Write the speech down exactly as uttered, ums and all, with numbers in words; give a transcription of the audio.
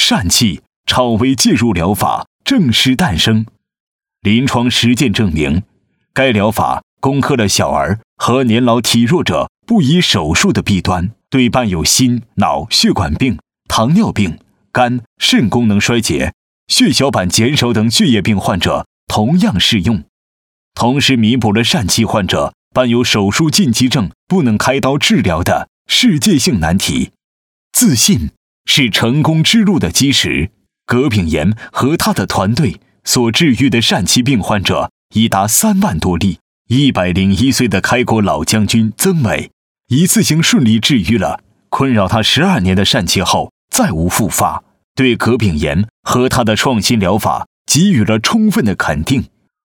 疝气超微介入疗法正式诞生。临床实践证明，该疗法攻克了小儿和年老体弱者不宜手术的弊端，对伴有心脑血管病、糖尿病、肝肾功能衰竭、血小板减少等血液病患者同样适用，同时弥补了疝气患者伴有手术禁忌症不能开刀治疗的世界性难题。自信是成功之路的基石。葛炳炎和他的团队所治愈的疝气病患者已达三万多例。一百零一岁的开国老将军曾伟，一次性顺利治愈了困扰他十二年的疝气后再无复发，对葛炳炎和他的创新疗法给予了充分的肯定。